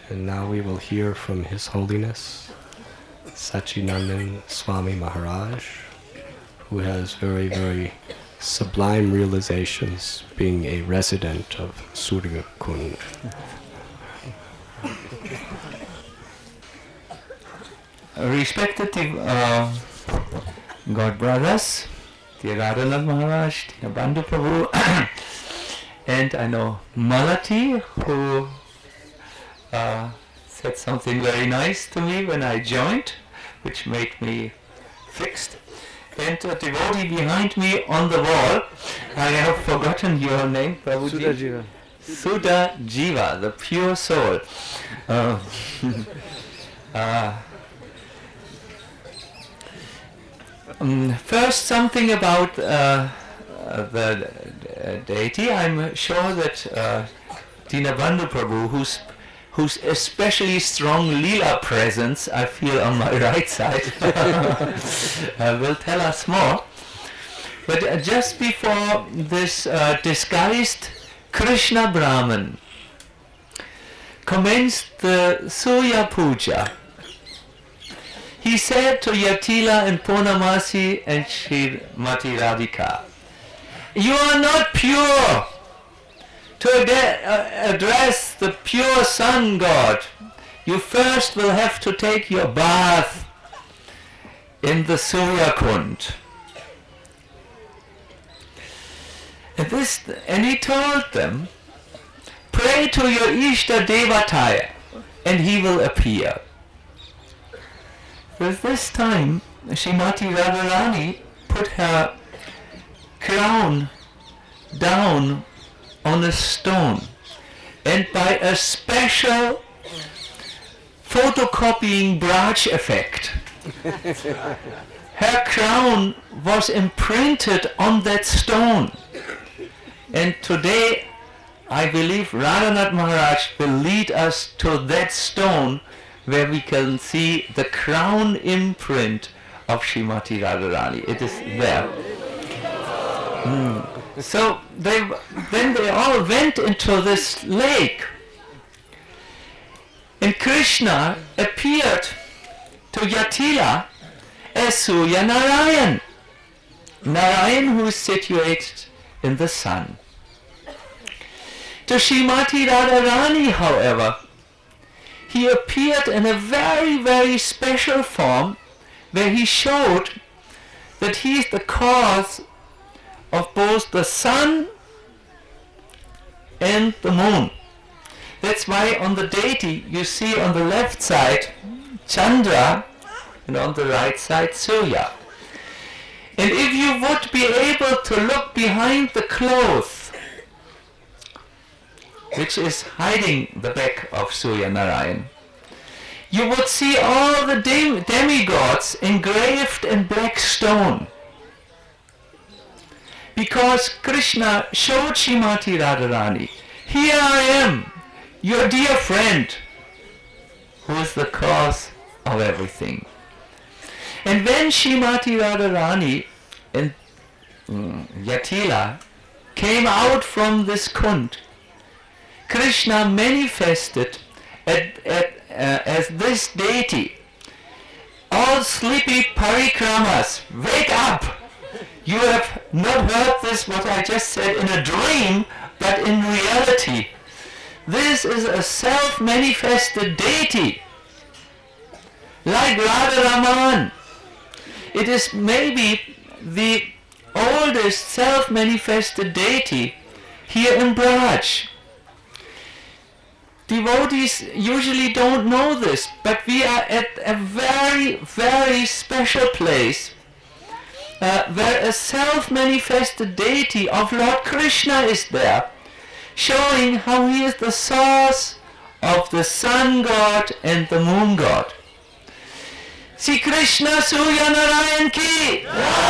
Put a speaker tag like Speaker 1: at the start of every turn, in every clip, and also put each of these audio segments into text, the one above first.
Speaker 1: And now we will hear from His Holiness Sachinandan Swami Maharaj, who has very, very sublime realizations being a resident of Surya Kund.
Speaker 2: Respected God brothers, dear Radhanath Maharaj, dear Bandhu Prabhu, and I know Malati, who said something very nice to me when I joined, which made me fixed. And a devotee behind me on the wall, I have forgotten your name, Prabhuji.
Speaker 3: Sudha Jiva.
Speaker 2: Sudha Jiva, the pure soul. First, something about the deity. I'm sure that Dinabandhu Prabhu, whose especially strong Leela presence I feel on my right side, will tell us more. But just before this disguised Krishna Brahman commenced the Surya Puja, he said to Yatila and Purnamasi and Srimati Radhika, "You are not pure to address the pure sun god. You first will have to take your bath in the Surya Kund." And he told them, "Pray to your Ishta Devataya and he will appear." At this time, Srimati Radharani put her crown down on a stone, and by a special photocopying Braj effect, her crown was imprinted on that stone. And today, I believe Radhanath Maharaj will lead us to that stone where we can see the crown imprint of Srimati Radharani. It is there. So then they all went into this lake. And Krishna appeared to Yatila as Surya Narayan. Narayan, who is situated in the sun. To Srimati Radharani, however, he appeared in a very, very special form where he showed that he is the cause of both the sun and the moon. That's why on the deity you see on the left side Chandra and on the right side Surya. And if you would be able to look behind the cloth which is hiding the back of Surya Narayan, you would see all the demigods engraved in black stone. Because Krishna showed Srimati Radharani, "Here I am, your dear friend, who is the cause of everything." And when Srimati Radharani and Yatila came out from this kund, Krishna manifested as this deity. "All sleepy parikramas, wake up! You have not heard this, what I just said, in a dream, but in reality. This is a self-manifested deity, like Radharaman. It is maybe the oldest self-manifested deity here in Braj. Devotees usually don't know this, but we are at a very, very special place where a self-manifested deity of Lord Krishna is there, showing how he is the source of the sun god and the moon god. Sri Krishna Surya Narayan ki!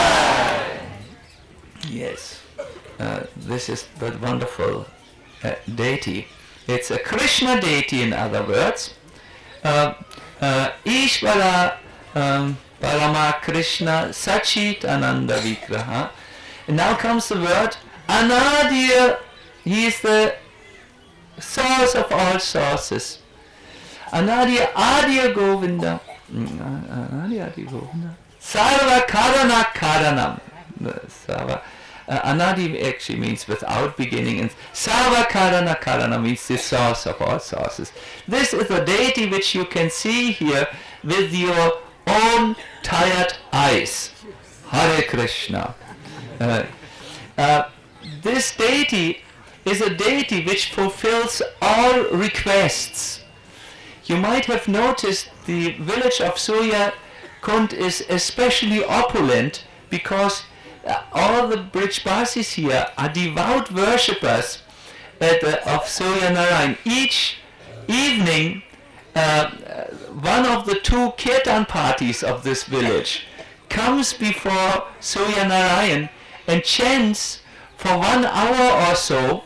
Speaker 2: Yes, this is the wonderful deity. It's a Krishna deity, in other words. Ishvara Parama Krishna Sachit Ananda Vigraha. And now comes the word Anadir. He is the source of all sources. Anadi Adi Govinda, Anadi Adi Govinda, Sarva Karana Karanam. Anadi actually means without beginning, and Sarva Karana Karana means the source of all sources. This is the deity which you can see here with your own tired eyes. Hare Krishna. This deity is a deity which fulfills all requests. You might have noticed the village of Surya Kund is especially opulent because all the Brijbasis here are devout worshippers of Surya Narayan. Each evening, one of the two kirtan parties of this village comes before Surya Narayan and chants for 1 hour or so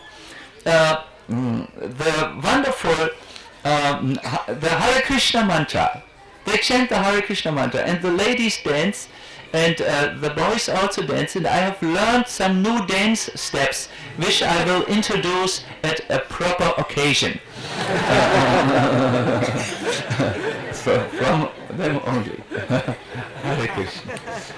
Speaker 2: the wonderful the Hare Krishna mantra. They chant the Hare Krishna mantra, and the ladies dance, and the boys also dance, and I have learned some new dance steps which I will introduce at a proper occasion. From them only. Hare Krishna.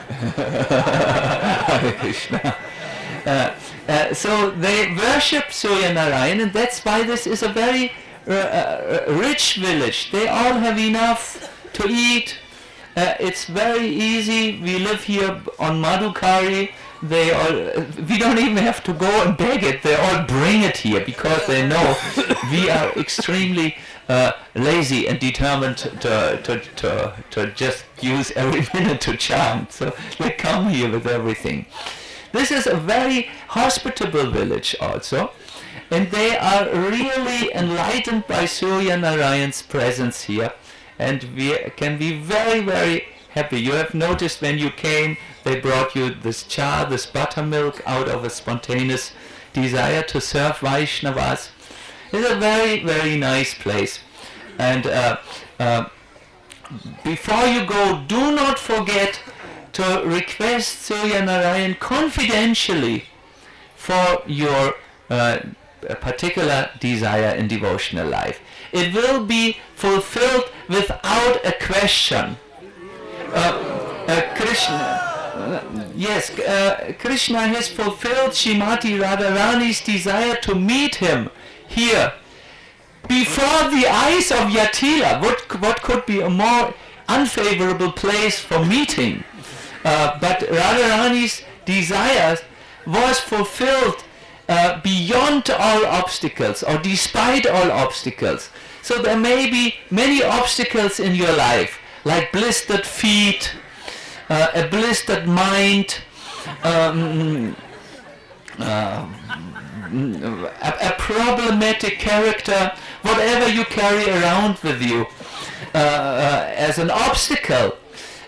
Speaker 2: Hare Krishna. So they worship Surya Narayan, and that's why this is a very rich village. They all have enough to eat. It's very easy. We live here on Madhukari. We don't even have to go and beg it. They all bring it here because they know we are extremely lazy and determined to just use every minute to chant. So they come here with everything. This is a very hospitable village also, and they are really enlightened by Surya Narayan's presence here, and we can be very, very happy. You have noticed when you came, they brought you this cha, this buttermilk, out of a spontaneous desire to serve Vaishnavas. It's a very, very nice place. And before you go, do not forget to request Surya Narayan confidentially for your particular desire in devotional life. It will be fulfilled without a question. Krishna has fulfilled Srimati Radharani's desire to meet him here before the eyes of Yatila. What could be a more unfavorable place for meeting? But Radharani's desire was fulfilled beyond all obstacles, or despite all obstacles. So there may be many obstacles in your life, like blistered feet, a blistered mind, a problematic character, whatever you carry around with you as an obstacle.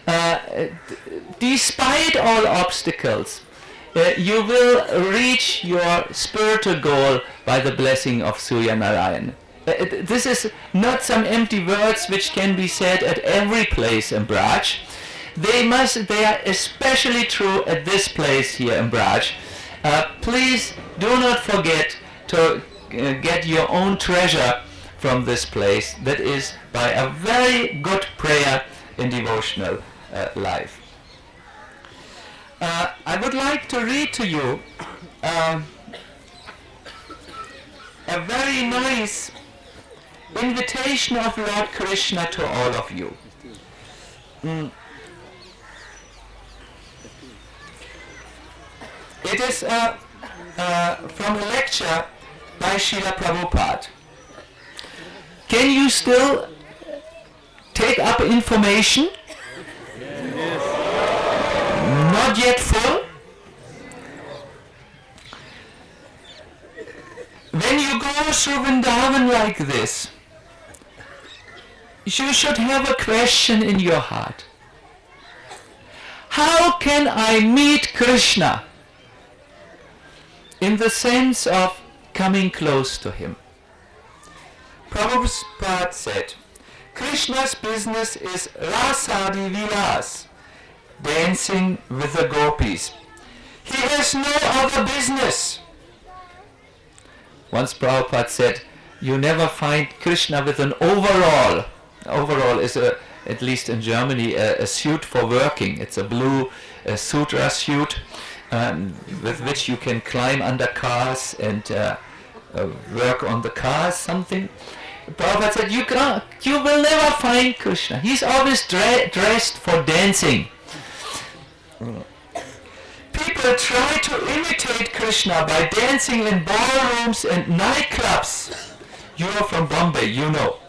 Speaker 2: Despite all obstacles, you will reach your spiritual goal by the blessing of Surya Narayan. This is not some empty words which can be said at every place in Braj. They are especially true at this place here in Braj. Please do not forget to get your own treasure from this place. That is by a very good prayer in devotional life. I would like to read to you a very nice invitation of Lord Krishna to all of you. It is from a lecture by Srila Prabhupada. Can you still take up information? Not yet full? When you go through Vrindavan like this, you should have a question in your heart. How can I meet Krishna? In the sense of coming close to him. Prabhupada said, Krishna's business is Rasadi Vilas, dancing with the gopis. He has no other business. Once Prabhupada said, you never find Krishna with an overall. Overall is at least in Germany, a suit for working. It's a blue sutra suit with which you can climb under cars and work on the cars, something. Prabhupada said, you will never find Krishna. He's always dressed for dancing. People try to imitate Krishna by dancing in ballrooms and nightclubs. You are from Bombay, you know.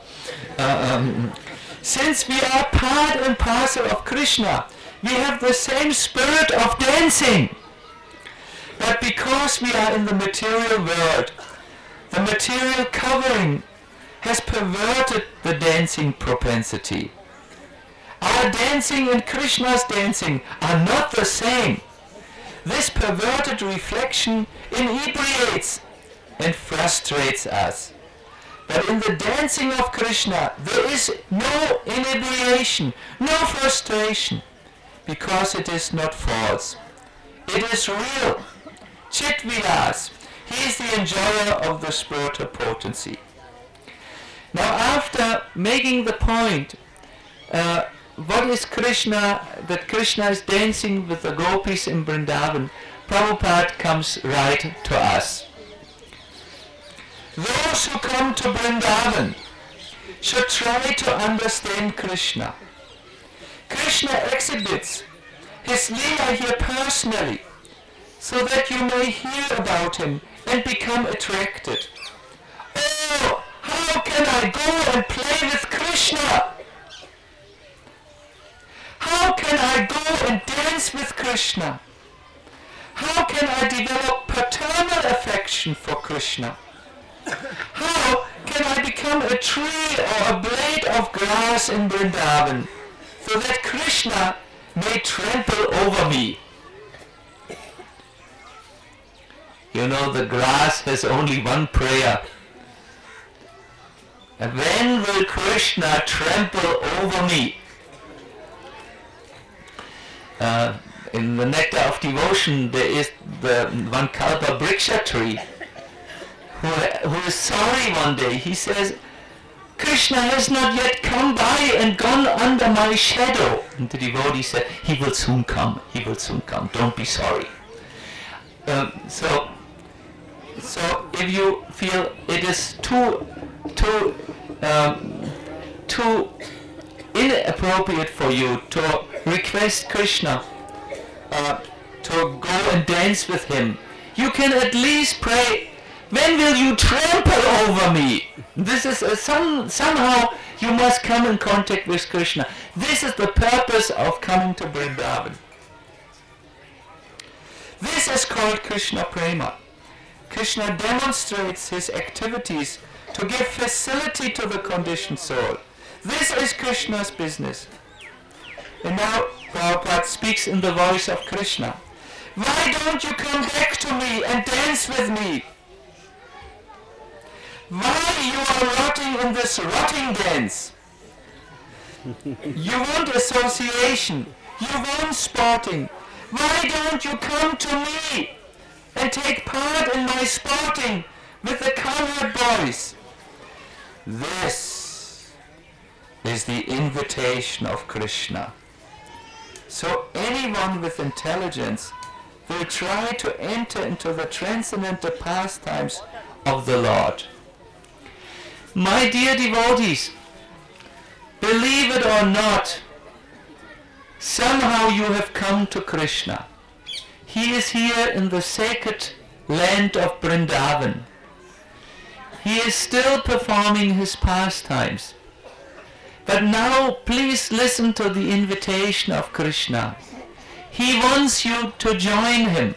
Speaker 2: Since we are part and parcel of Krishna, we have the same spirit of dancing. But because we are in the material world, the material covering has perverted the dancing propensity. Our dancing and Krishna's dancing are not the same. This perverted reflection inebriates and frustrates us. But in the dancing of Krishna, there is no inebriation, no frustration, because it is not false. It is real. Chit Vilas, he is the enjoyer of the spiritual potency. Now, after making the point, what is Krishna, that Krishna is dancing with the gopis in Vrindavan, Prabhupada comes right to us. Those who come to Vrindavan should try to understand Krishna. Krishna exhibits his Leela here personally, so that you may hear about him and become attracted. Oh, how can I go and play with Krishna? How can I go and dance with Krishna? How can I develop paternal affection for Krishna? How can I become a tree or a blade of grass in Vrindavan, so that Krishna may trample over me? You know, the grass has only one prayer. When will Krishna trample over me? In the Nectar of Devotion, there is the one Kalpa Vriksha tree who is sorry one day. He says, Krishna has not yet come by and gone under my shadow. And the devotee said, he will soon come, he will soon come, don't be sorry. So if you feel it is too inappropriate for you to request Krishna to go and dance with him, you can at least pray, when will you trample over me? This is somehow you must come in contact with Krishna. This is the purpose of coming to Vrindavan. This is called Krishna Prema. Krishna demonstrates his activities to give facility to the conditioned soul. This is Krishna's business. And now Prabhupada speaks in the voice of Krishna. Why don't you come back to me and dance with me? Why you are rotting in this rotting dance? You want association. You want sporting. Why don't you come to me and take part in my sporting with the colored boys? This is the invitation of Krishna. So anyone with intelligence will try to enter into the transcendental pastimes of the Lord. My dear devotees, believe it or not, somehow you have come to Krishna. He is here in the sacred land of Vrindavan. He is still performing his pastimes. But now please listen to the invitation of Krishna. He wants you to join him.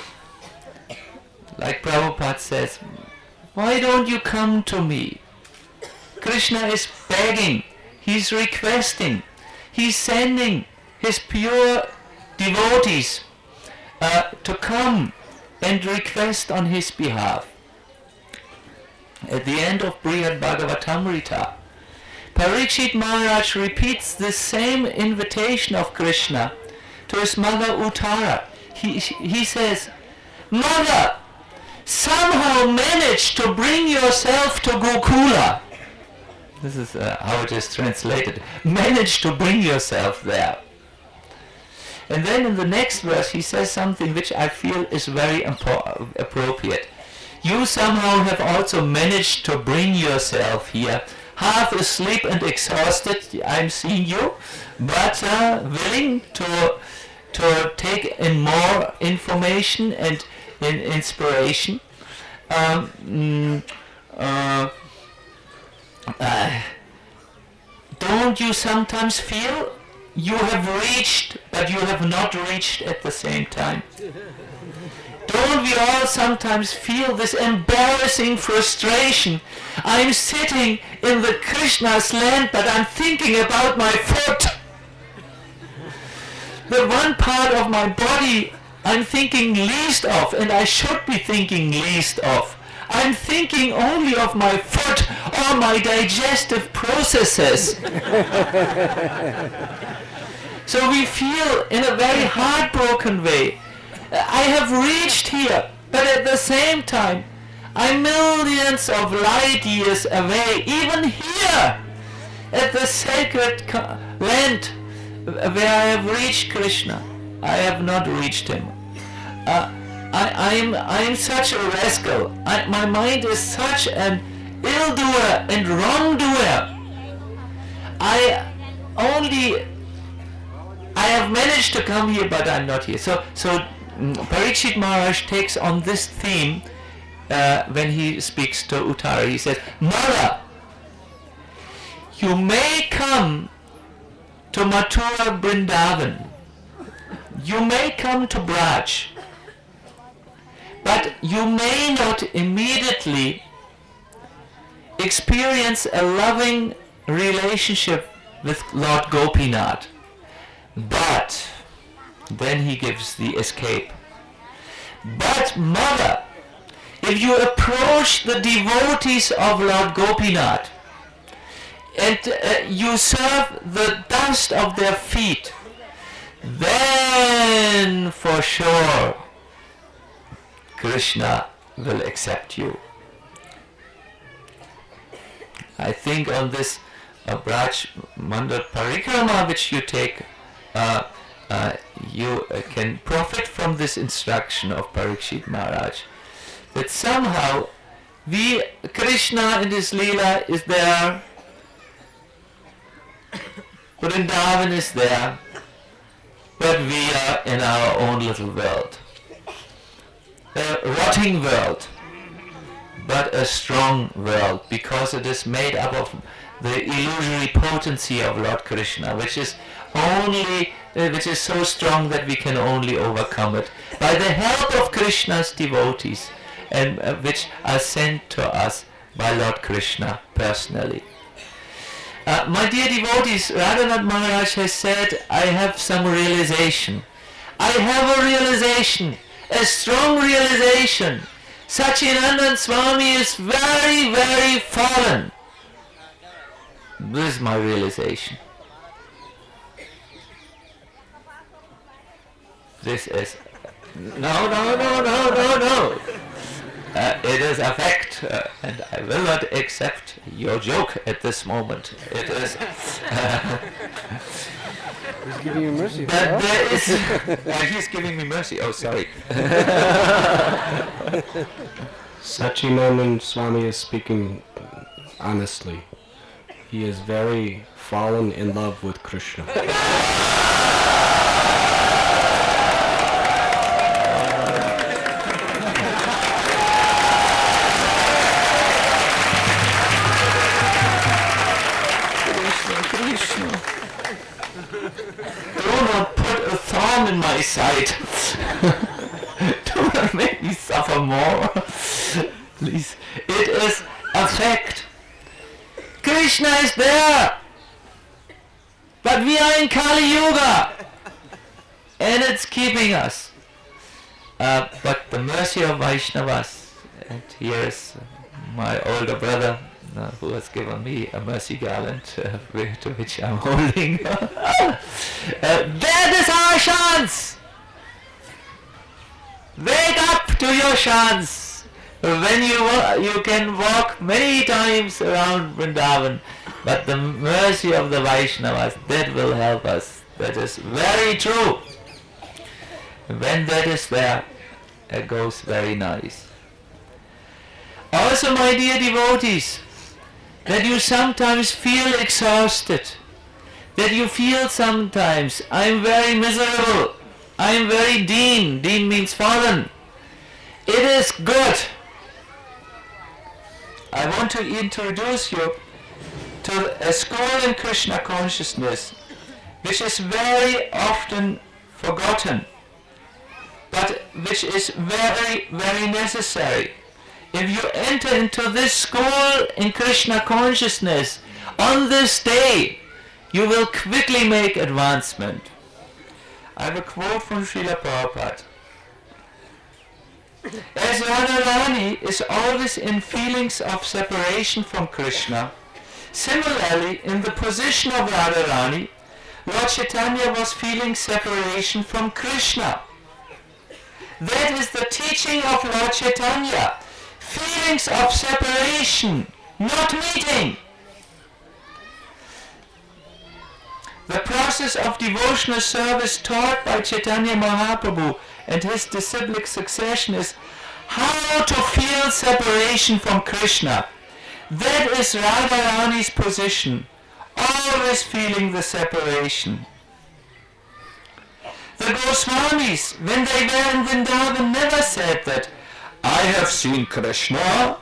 Speaker 2: Like Prabhupada says, why don't you come to me? Krishna is begging, he's requesting, he's sending his pure devotees to come and request on his behalf. At the end of Brihad Bhagavatamrita, Parikshit Maharaj repeats this same invitation of Krishna to his mother Uttara. He says, Mother, somehow manage to bring yourself to Gokula. This is how it is translated. Manage to bring yourself there. And then in the next verse he says something which I feel is very appropriate. You somehow have also managed to bring yourself here, half asleep and exhausted, I'm seeing you, but willing to take in more information and in inspiration. Don't you sometimes feel you have reached, but you have not reached at the same time? Don't we all sometimes feel this embarrassing frustration? I'm sitting in the Krishna's land, but I'm thinking about my foot. The one part of my body I'm thinking least of, and I should be thinking least of. I'm thinking only of my foot or my digestive processes. So we feel in a very heartbroken way, I have reached here, but at the same time, I'm millions of light years away, even here, at the sacred land where I have reached Krishna. I have not reached him. I'm such a rascal. My mind is such an ill-doer and wrongdoer. I have managed to come here, but I'm not here. So Parikshit Maharaj takes on this theme when he speaks to Uttara. He says, Mother, you may come to Mathura Vrindavan, you may come to Braj, but you may not immediately experience a loving relationship with Lord Gopinath. But then he gives the escape. But mother, if you approach the devotees of Lord Gopinath and you serve the dust of their feet, then for sure Krishna will accept you. I think on this Braj Mandal Parikrama which you take, you can profit from this instruction of Parikshit Maharaj, that somehow Krishna in his Leela is there, Vrindavan is there, but we are in our own little world. A rotting world, but a strong world, because it is made up of the illusory potency of Lord Krishna, which is so strong that we can only overcome it by the help of Krishna's devotees, and which are sent to us by Lord Krishna personally. My dear devotees, Radhanath Maharaj has said, I have some realization. I have a realization, a strong realization. Satchidananda Swami is very, very fallen. This is my realization. This is... No. It is a fact, and I will not accept your joke at this moment. It is...
Speaker 3: He's giving you mercy.
Speaker 2: But there is... he's giving me mercy. Oh, sorry.
Speaker 1: Satchidananda Swami is speaking honestly. He is very fallen in love with Krishna.
Speaker 2: Do not put a thorn in my side. Do not make me suffer more. Please. It is a fact. Krishna is there. But we are in Kali Yuga. And it's keeping us. But the mercy of Vaishnavas, and here is my older brother, who has given me a mercy garland to which I'm holding. That is our chance! Wake up to your chance! When you can walk many times around Vrindavan, but the mercy of the Vaishnavas, that will help us. That is very true. When that is there, it goes very nice. Also, my dear devotees, that you sometimes feel exhausted, that you feel sometimes, I am very miserable, I am very deen. Deen means fallen. It is good. I want to introduce you to a school in Krishna consciousness which is very often forgotten, but which is very, very necessary. If you enter into this school in Krishna consciousness on this day, you will quickly make advancement. I have a quote from Srila Prabhupada. As Radharani is always in feelings of separation from Krishna, similarly in the position of Radharani, Lord Chaitanya was feeling separation from Krishna. That is the teaching of Lord Chaitanya. Feelings of separation, not meeting. The process of devotional service taught by Chaitanya Mahaprabhu and his disciplic succession is how to feel separation from Krishna. That is Radharani's position, always feeling the separation. The Goswamis, when they were in Vrindavan, never said that, I have seen Krishna.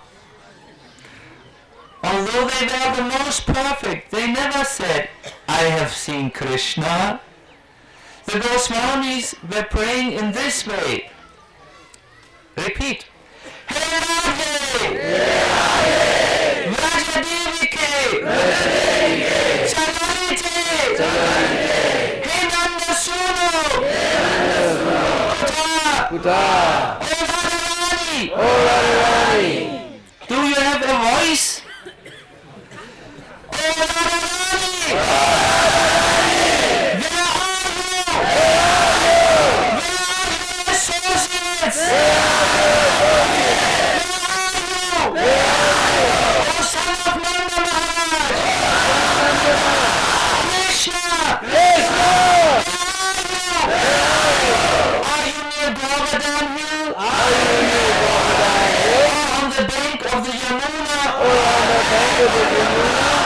Speaker 2: Although they were the most perfect, they never said, I have seen Krishna. The Goswamis were praying in this way. Repeat. Hey Radhe! Hey Radhe! Vrajadevike! Vrajadevike! Chalanite! Chalanite! Hey Nandasunu! Hey Nandasunu! Kuta! Kuta! Oh Radharani! Do you have a voice? Oh Radharani! Where are you? Where are your associates? Where are you? Oh son of Nanda Maharaj! Krishna! Where are you? Are you near Govardhan Hill? Are you near Govardhan Hill? Or on the bank of the Yamuna? Or on the bank of the Yamuna?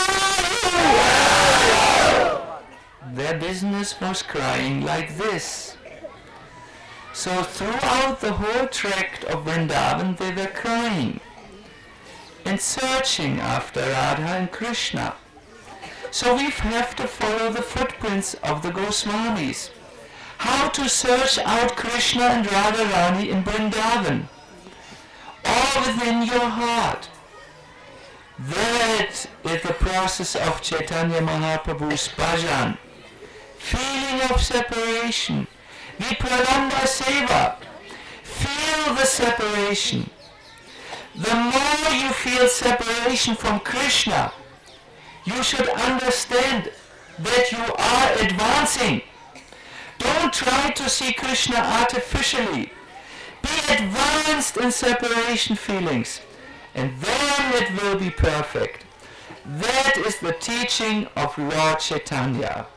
Speaker 2: Their business was crying like this. So throughout the whole tract of Vrindavan they were crying and searching after Radha and Krishna. So we have to follow the footprints of the Goswamis. How to search out Krishna and Radharani in Vrindavan, all within your heart. That is the process of Chaitanya Mahaprabhu's bhajan. Feeling of separation. Vipralamba seva. Feel the separation. The more you feel separation from Krishna, you should understand that you are advancing. Don't try to see Krishna artificially. Be advanced in separation feelings, and then it will be perfect. That is the teaching of Lord Chaitanya.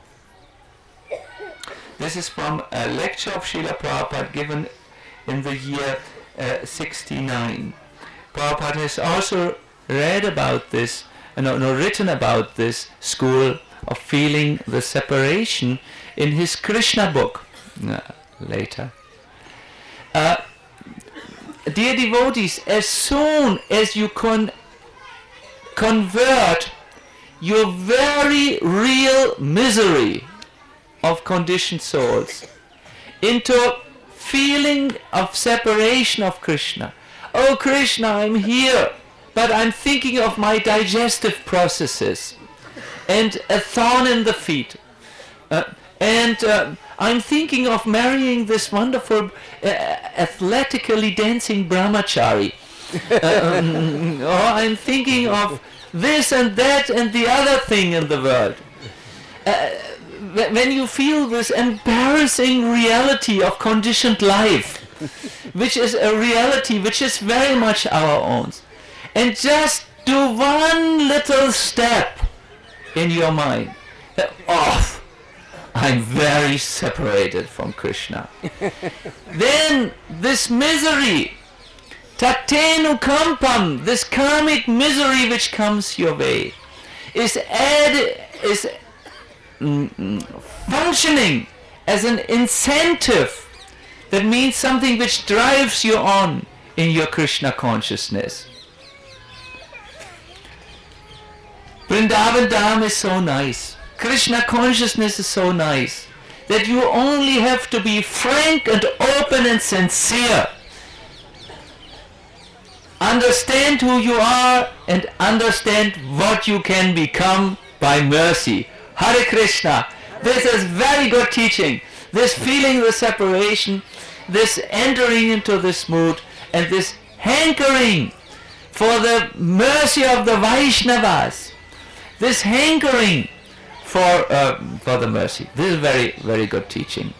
Speaker 2: This is from a lecture of Srila Prabhupada given in the year 69. Prabhupada has also read about this, written about this school of feeling the separation in his Krishna book later. Dear devotees, as soon as you can convert your very real misery of conditioned souls into feeling of separation of Krishna. Oh Krishna, I'm here, but I'm thinking of my digestive processes and a thorn in the feet. I'm thinking of marrying this wonderful athletically dancing brahmachari. Or I'm thinking of this and that and the other thing in the world. When you feel this embarrassing reality of conditioned life, which is a reality, which is very much our own. And just do one little step in your mind. Oh, I'm very separated from Krishna. Then this misery, tatenu kampam, this karmic misery which comes your way, is functioning as an incentive. That means something which drives you on in your Krishna consciousness. Vrindavan Dham is so nice. Krishna consciousness is so nice that you only have to be frank and open and sincere. Understand who you are and understand what you can become by mercy. Hare Krishna. This is very good teaching. This feeling the separation, this entering into this mood, and this hankering for the mercy of the Vaishnavas. This hankering for the mercy. This is very, very good teaching.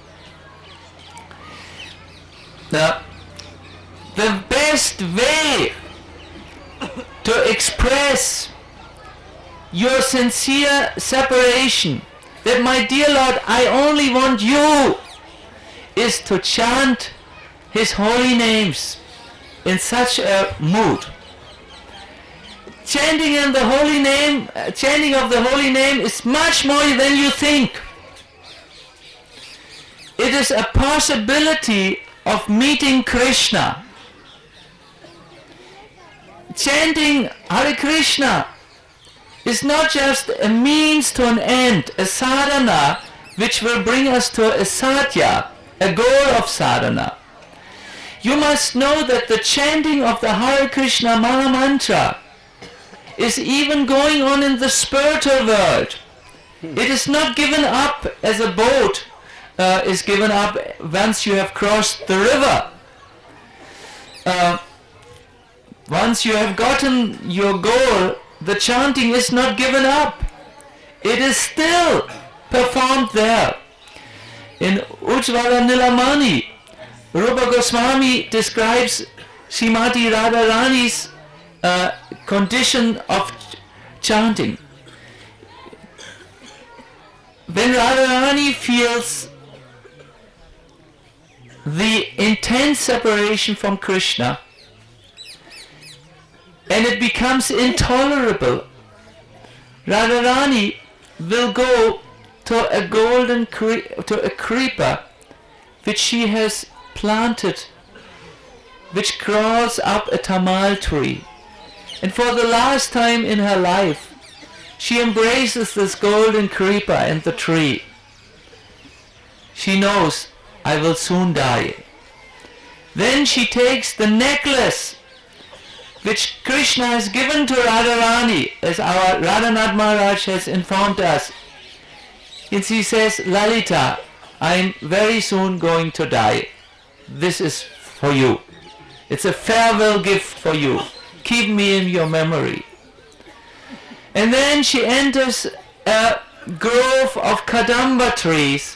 Speaker 2: Now, the best way to express your sincere separation, that my dear Lord, I only want you, is to chant His holy names in such a mood. Chanting of the holy name is much more than you think. It is a possibility of meeting Krishna. Chanting Hare Krishna is not just a means to an end, a sadhana which will bring us to a sadhya, a goal of sadhana. You must know that the chanting of the Hare Krishna Maha Mantra is even going on in the spiritual world. It is not given up as a boat is given up once you have crossed the river. Once you have gotten your goal, the chanting is not given up. It is still performed there. In Ujjvala Nilamani, Rupa Goswami describes Srimati Radharani's condition of chanting. When Radharani feels the intense separation from Krishna and it becomes intolerable, Radharani will go to a creeper which she has planted, which crawls up a tamal tree. And for the last time in her life, she embraces this golden creeper and the tree. She knows, I will soon die. Then she takes the necklace which Krishna has given to Radharani, as our Radhanath Maharaj has informed us. And she says, Lalita, I'm very soon going to die. This is for you. It's a farewell gift for you. Keep me in your memory. And then she enters a grove of Kadamba trees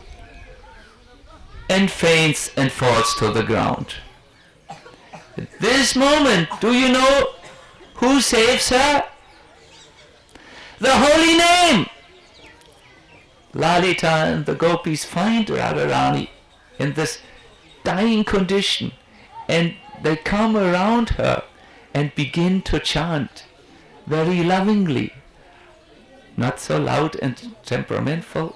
Speaker 2: and faints and falls to the ground. At this moment, do you know who saves her? The holy name! Lalita and the gopis find Radharani in this dying condition, and they come around her and begin to chant very lovingly, not so loud and temperamental.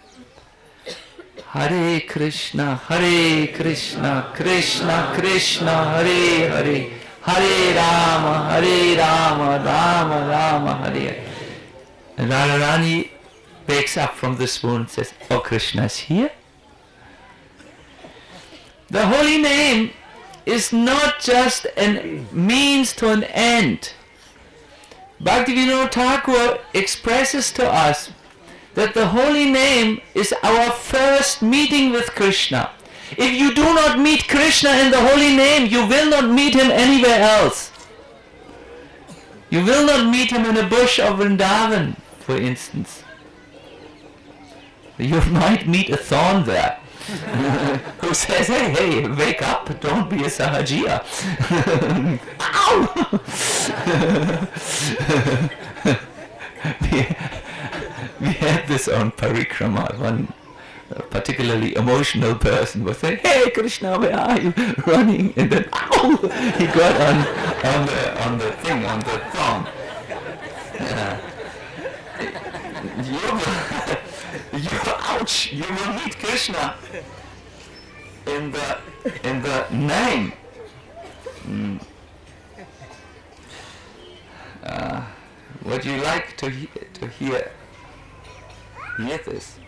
Speaker 2: Hare Krishna, Krishna Krishna, Hare Hare, Hare Rama, Rama Rama, Hare Hare. And Radharani wakes up from the swoon and says, oh, Krishna is here? The holy name is not just a means to an end. Bhaktivinoda Thakur expresses to us that the holy name is our first meeting with Krishna. If you do not meet Krishna in the holy name, you will not meet him anywhere else. You will not meet him in a bush of Vrindavan, for instance. You might meet a thorn there, who says, hey, wake up, don't be a Sahajiya. Ow! we had this on Parikrama. One particularly emotional person was saying, hey Krishna, where are you? Running, and then ow! He got on the thing, on the thorn. Ouch! You will meet Krishna in the name. Would you like to hear this?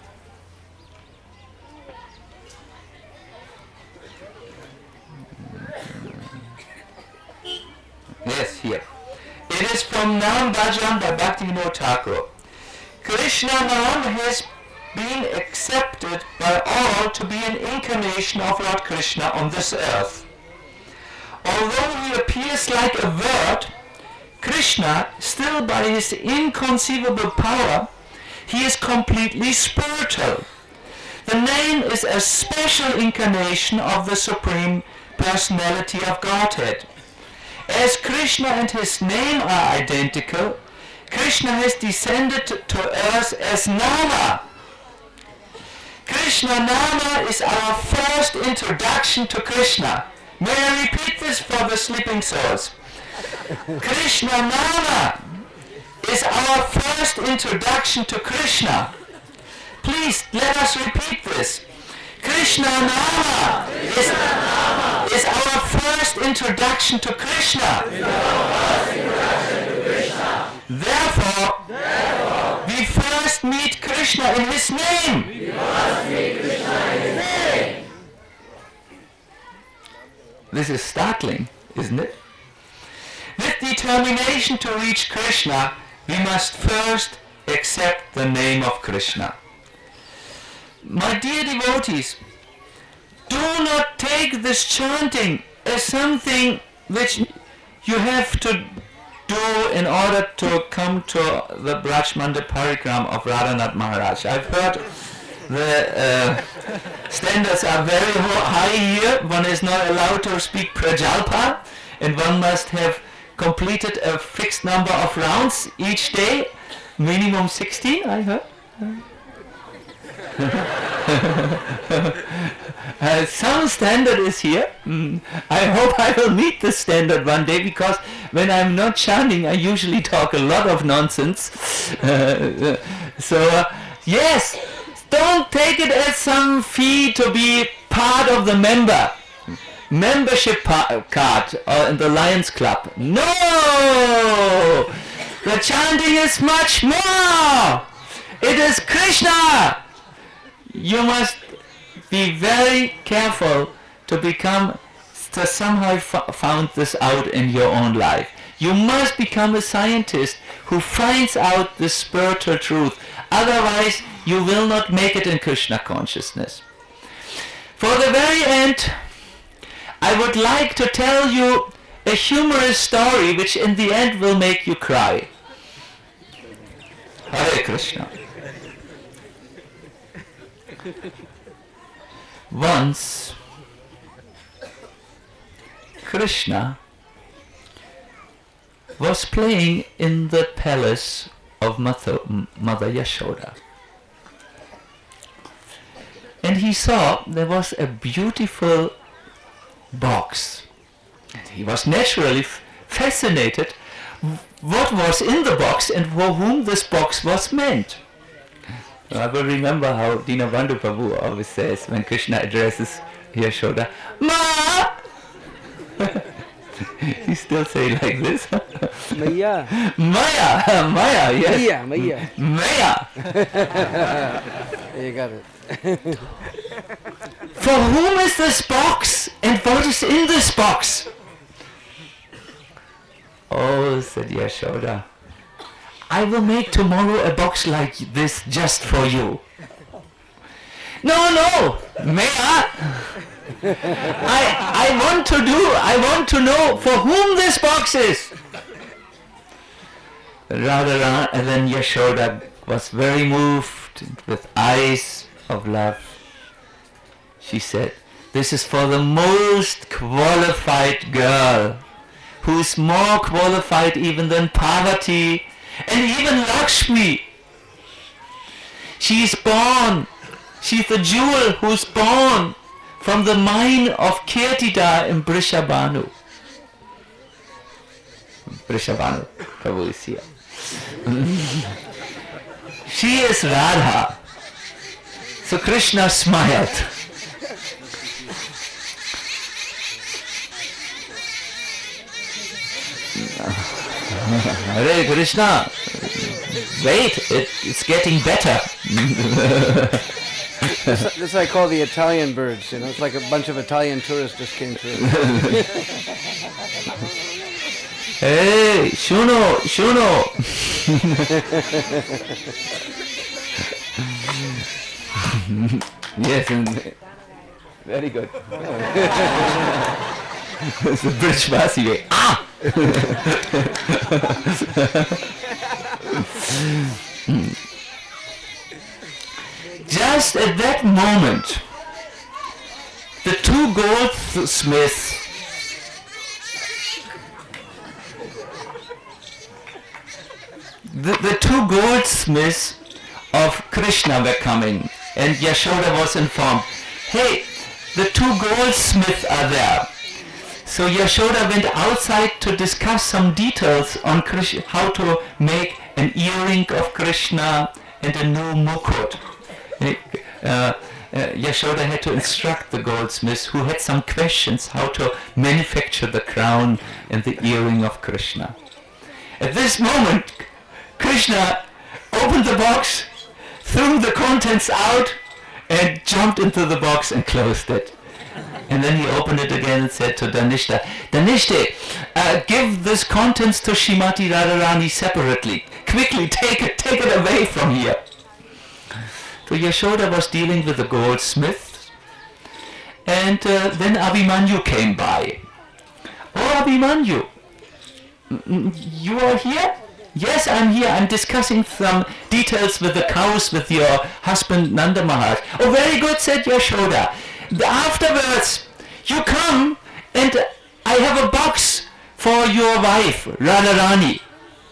Speaker 2: Yes, here. It is from Nam Bhajan by Bhaktivinoda Thakur. Krishna Nam has been accepted by all to be an incarnation of Lord Krishna on this earth. Although he appears like a word, Krishna, still by his inconceivable power, he is completely spiritual. The name is a special incarnation of the Supreme Personality of Godhead. As Krishna and his name are identical, Krishna has descended to earth as Nama. Krishna Nama is our first introduction to Krishna. May I repeat this for the sleeping souls? Krishna Nama is our first introduction to Krishna. Please let us repeat this. Krishna Nama is our first introduction to Krishna. Therefore, we first meet Krishna in his name. This is startling, isn't it? With determination to reach Krishna, we must first accept the name of Krishna. My dear devotees, do not take this chanting as something which you have to do in order to come to the Brajmanda Parikram of Radhanath Maharaj. I've heard the standards are very high here. One is not allowed to speak Prajalpa, and one must have completed a fixed number of rounds each day, minimum 16, I heard. Some standard is here. I hope I will meet this standard one day, because when I'm not chanting, I usually talk a lot of nonsense. Yes, don't take it as some fee to be part of the membership card in the Lions Club. No! The chanting is much more! It is Krishna! You must be very careful to somehow found this out in your own life. You must become a scientist who finds out the spiritual truth. Otherwise, you will not make it in Krishna consciousness. For the very end, I would like to tell you a humorous story which in the end will make you cry. Hare Krishna. Once, Krishna was playing in the palace of Mother Yashoda. And he saw there was a beautiful box. And he was naturally fascinated what was in the box and for whom this box was meant. I will remember how Dinabandhu Prabhu always says when Krishna addresses Yashoda, Ma! He still say like this.
Speaker 3: Maya.
Speaker 2: Maya, Maya, yes.
Speaker 3: Maya.
Speaker 2: Maya.
Speaker 3: You got it.
Speaker 2: For whom is this box and what is in this box? Oh, said Yashoda, I will make tomorrow a box like this just for you. No, Maya. I want to know for whom this box is. Radharani, and then Yashoda was very moved with eyes of love. she said, this is for the most qualified girl, who is more qualified even than Parvati and even Lakshmi. She is born, she is the jewel who is born from the mine of Kirtida in Brishabhanu. Brishabhanu, Prabhu is here. She is Radha. So Krishna smiled. Hare Krishna, wait, it's getting better.
Speaker 3: This I call the Italian birds, you know, it's like a bunch of Italian tourists just came through.
Speaker 2: Hey, Shuno. Yes, and very good. It's the Brijvasi way. Ah! Just at that moment, the two goldsmiths the two goldsmiths of Krishna were coming, and Yashoda was informed, hey, the two goldsmiths are there. So Yashoda went outside to discuss some details on Krishna, how to make an earring of Krishna and a new mukut. Yashoda had to instruct the goldsmiths who had some questions how to manufacture the crown and the earring of Krishna. At this moment, Krishna opened the box, threw the contents out, and jumped into the box and closed it. And then he opened it again and said to Dhanishta, Dhanishte, give this contents to Srimati Radharani separately. Quickly, take it away from here. So Yashoda was dealing with the goldsmith, and then Abhimanyu came by. Oh, Abhimanyu, you are here? Yes, I'm here. I'm discussing some details with the cows with your husband Nanda Maharaj. Oh, very good, said Yashoda. Afterwards, you come and I have a box for your wife, Radharani.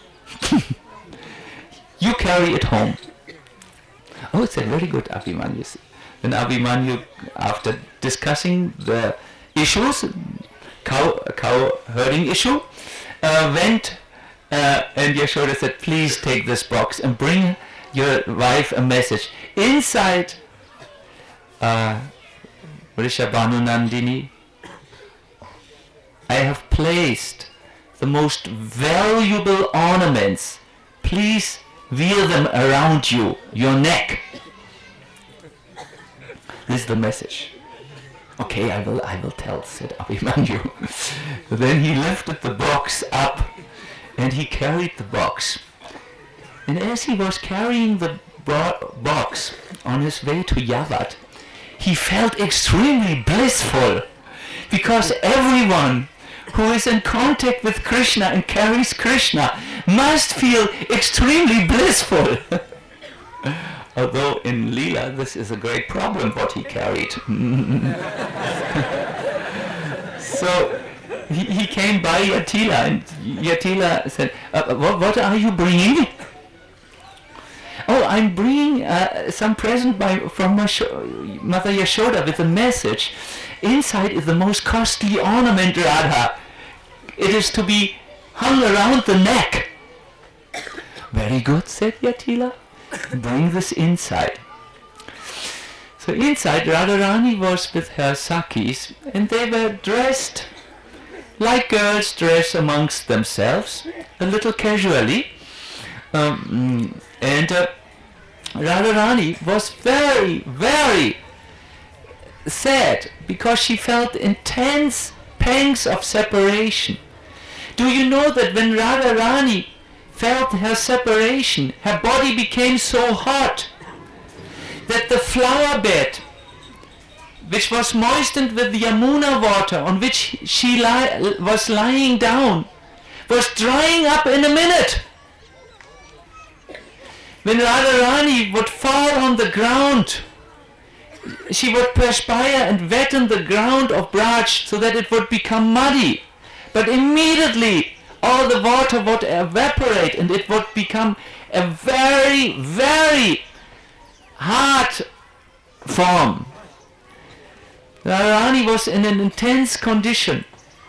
Speaker 2: You carry it home. Oh, said very good, Abhimanyu. Then Abhimanyu, after discussing the issues, cow herding issue, went and Yashoda said, please take this box and bring your wife a message. Inside Vrishabhanu Nandini, I have placed the most valuable ornaments. Please wear them around you, your neck. This is the message. Okay, I will tell, said Abhimanyu. Then he lifted the box up and he carried the box. And as he was carrying the box on his way to Yavat, he felt extremely blissful, because everyone who is in contact with Krishna and carries Krishna must feel extremely blissful. Although in Leela this is a great problem what he carried. So he came by Yatila, and Yatila said, what are you bringing? Oh, I'm bringing some present from Mother Yashoda with a message. Inside is the most costly ornament, Radha. It is to be hung around the neck. Very good, said Yatila. Bring this inside. So inside, Radharani was with her Sakhis, and they were dressed like girls dress amongst themselves, a little casually. And Radharani was very, very sad, because she felt intense pangs of separation. Do you know that when Radharani felt her separation, her body became so hot that the flower bed, which was moistened with Yamuna water, on which she was lying down, was drying up in a minute. When Radharani would fall on the ground, she would perspire and wetten the ground of Braj so that it would become muddy. But immediately all the water would evaporate and it would become a very, very hard form. Radharani was in an intense condition.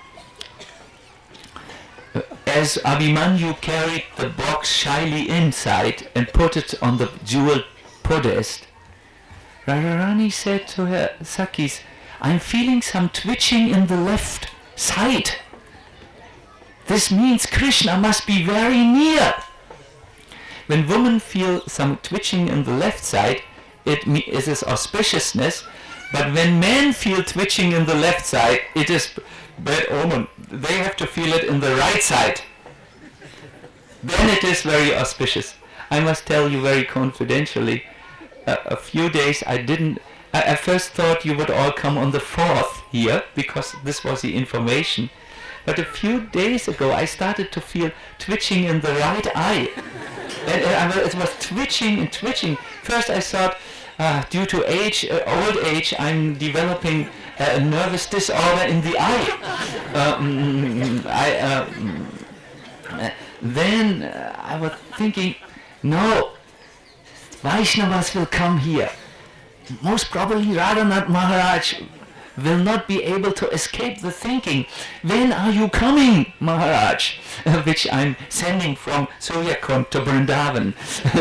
Speaker 2: As Abhimanyu carried the box shyly inside and put it on the jeweled podest, Radharani said to her Sakhis, "I'm feeling some twitching in the left side. This means Krishna must be very near." When women feel some twitching in the left side, it is auspiciousness, but when men feel twitching in the left side, it is bad omen. They have to feel it in the right side. Then it is very auspicious. I must tell you very confidentially, a few days I first thought you would all come on the 4th here, because this was the information. But a few days ago I started to feel twitching in the right eye. And it was twitching and twitching. First I thought, due to age, old age, I'm developing a nervous disorder in the eye. Then I was thinking, no, Vaishnavas will come here. Most probably Radhanath Maharaj will not be able to escape the thinking, when are you coming, Maharaj? Which I'm sending from Suryakund to Vrindavan.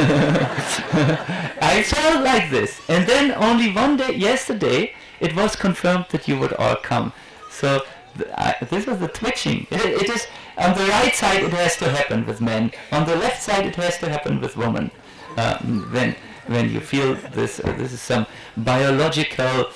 Speaker 2: I felt like this. And then only one day, yesterday, it was confirmed that you would all come. So this was the twitching. It is on the right side it has to happen with men. On the left side it has to happen with women. When you feel this, this is some biological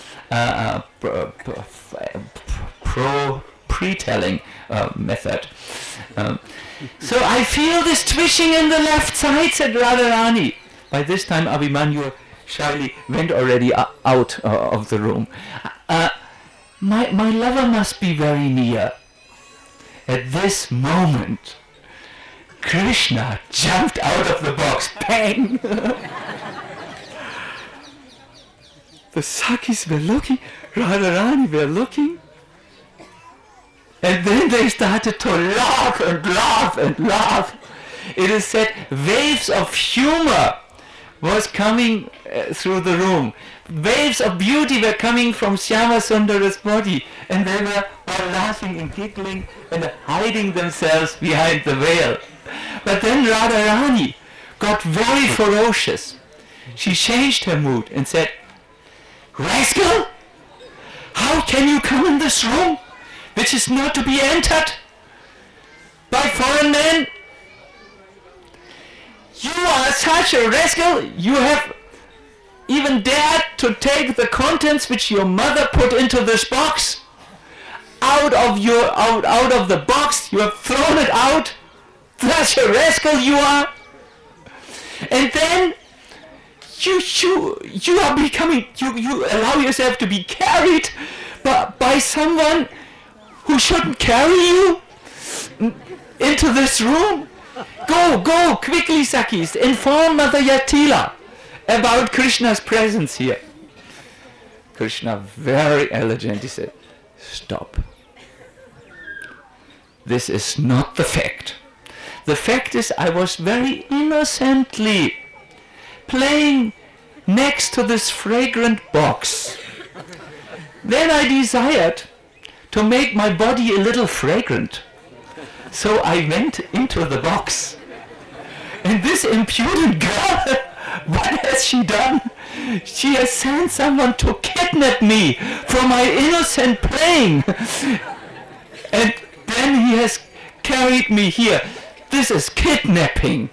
Speaker 2: pre-telling method. So I feel this twitching in the left side, said Radharani. By this time Abhimanyu shyly went already out of the room. My lover must be very near. At this moment, Krishna jumped out of the box. Bang! The Sakhis were looking, Radharani were looking, and then they started to laugh and laugh and laugh. It is said waves of humor was coming through the room. Waves of beauty were coming from Shyama Sundara's body, and they were all laughing and giggling and hiding themselves behind the veil. But then Radharani got very ferocious. She changed her mood and said, "Rascal! How can you come in this room, which is not to be entered by foreign men? You are such a rascal, you have even dared to take the contents which your mother put into this box out of the box. You have thrown it out. Such a rascal you are. And then you are becoming, you allow yourself to be carried by someone who shouldn't carry you into this room. Go, quickly, Sakhis, inform Mother Yatila about Krishna's presence here." Krishna, very elegantly said, "Stop. This is not the fact. The fact is I was very innocently playing next to this fragrant box. Then I desired to make my body a little fragrant. So I went into the box. And this impudent girl, what has she done? She has sent someone to kidnap me for my innocent playing. And then he has carried me here. This is kidnapping."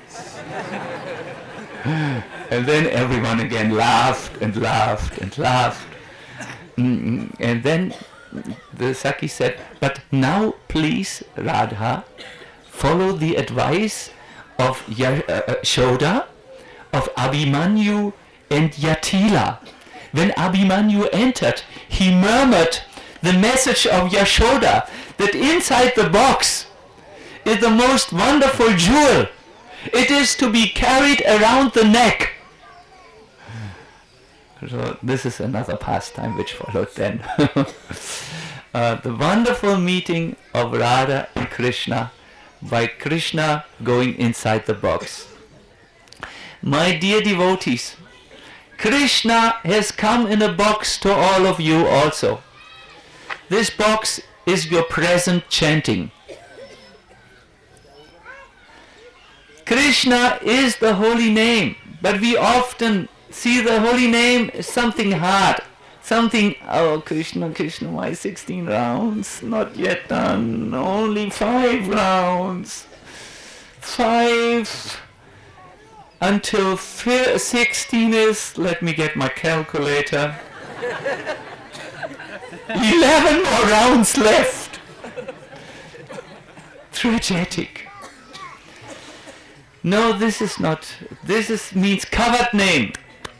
Speaker 2: And then everyone again laughed and laughed and laughed. And then the Sakhi said, "But now please, Radha, follow the advice of Yashoda, of Abhimanyu and Yatila. When Abhimanyu entered, he murmured the message of Yashoda that inside the box is the most wonderful jewel. It is to be carried around the neck." So this is another pastime which followed then. The wonderful meeting of Radha and Krishna by Krishna going inside the box. My dear devotees, Krishna has come in a box to all of you also. This box is your present chanting. Krishna is the holy name, but we often see the holy name as something hard. Something, oh Krishna, Krishna, why 16 rounds? Not yet done, only 5 rounds. 5 until 16 is, let me get my calculator. 11 more rounds left. Tragic. No, this is not, means covered name.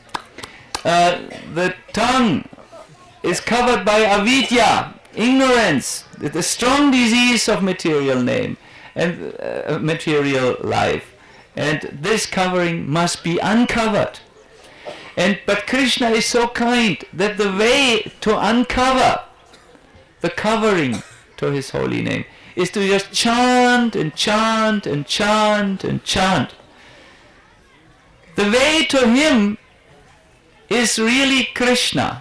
Speaker 2: The tongue is covered by avidya, ignorance, the strong disease of material name and material life. And this covering must be uncovered. But Krishna is so kind that the way to uncover the covering to his holy name is to just chant and chant and chant and chant. The way to him is really Krishna.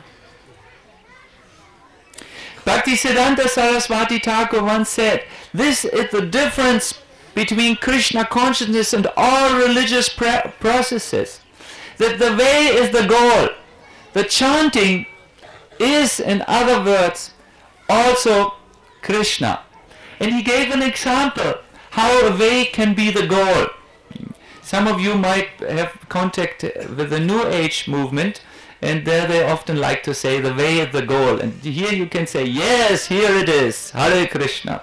Speaker 2: Bhaktisiddhanta Saraswati Thakur once said, this is the difference between Krishna consciousness and all religious processes. That the way is the goal. The chanting is, in other words, also Krishna. And he gave an example how a way can be the goal. Some of you might have contact with the New Age movement, and there they often like to say the way is the goal. And here you can say, yes, here it is, Hare Krishna.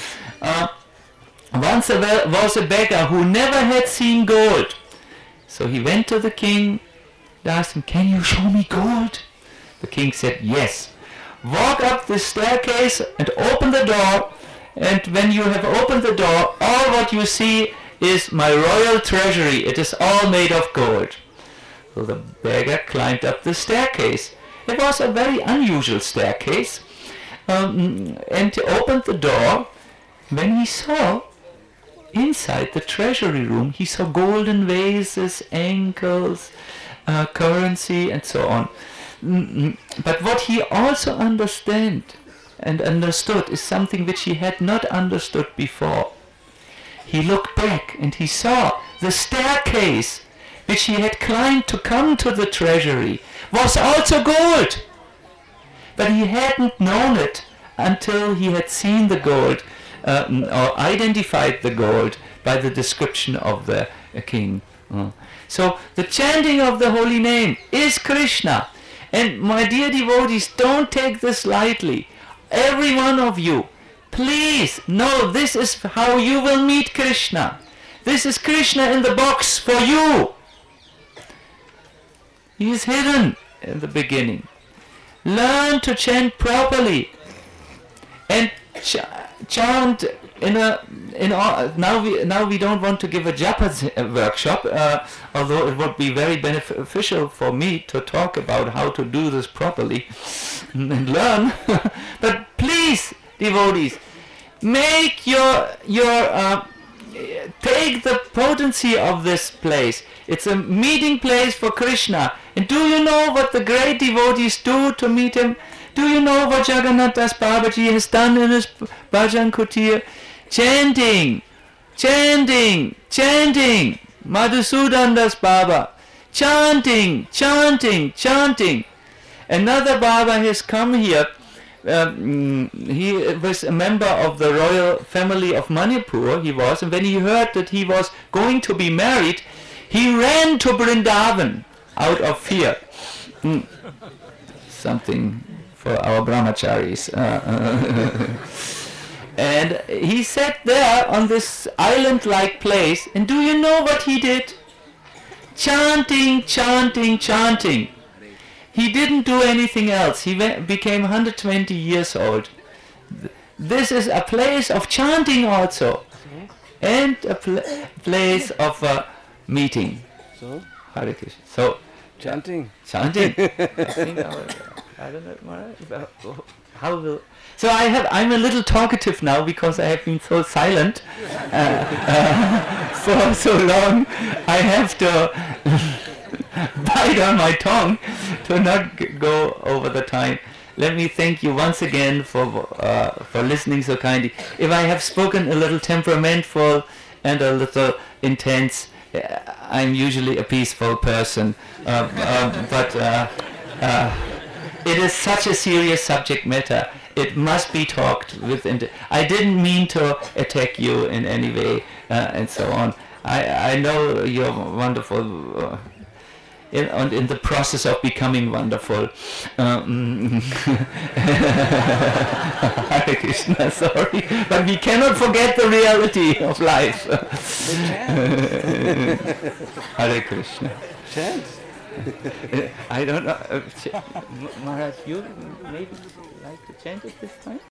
Speaker 2: Once there was a beggar who never had seen gold. So he went to the king and asked him, can you show me gold? The king said, yes. Walk up the staircase and open the door, and when you have opened the door, all what you see is my royal treasury. It is all made of gold. So the beggar climbed up the staircase. It was a very unusual staircase. And he opened the door. When he saw inside the treasury room, he saw golden vases, ankles, currency, and so on. But what he also understood is something which he had not understood before. He looked back and he saw the staircase which he had climbed to come to the treasury was also gold. But he hadn't known it until he had seen the gold or identified the gold by the description of the king. So the chanting of the holy name is Krishna. And my dear devotees, don't take this lightly. Every one of you, please know this is how you will meet Krishna. This is Krishna in the box for you. He is hidden in the beginning. Learn to chant properly and chant now we don't want to give a japa workshop, although it would be very beneficial for me to talk about how to do this properly and learn. But please, devotees, make take the potency of this place. It's a meeting place for Krishna. And do you know what the great devotees do to meet him? Do you know what Jagannath Das Babaji has done in his Bhajan Kutir? Chanting, chanting, chanting. Madhusudan Das Baba. Chanting, chanting, chanting. Another Baba has come here. He was a member of the royal family of Manipur, and when he heard that he was going to be married, he ran to Vrindavan out of fear. Something for our brahmacharis. And he sat there on this island-like place, and do you know what he did? Chanting, chanting, chanting. He didn't do anything else. He became 120 years old. This is a place of chanting also, and a place of meeting. Hare Krishna. So
Speaker 3: Chanting.
Speaker 2: Chanting. I think I don't know how will. So I'm a little talkative now because I have been so silent for so long. I have to bite on my tongue to not go over the time. Let me thank you once again for listening so kindly. If I have spoken a little temperamental and a little intense, I'm usually a peaceful person, but it is such a serious subject matter. It must be talked with. I didn't mean to attack you in any way, and so on. I know you're wonderful. And in the process of becoming wonderful. Hare Krishna, sorry, but we cannot forget the reality of life. Hare Krishna.
Speaker 3: Chant.
Speaker 2: I don't know. Maharaj, you maybe like to chant at this time?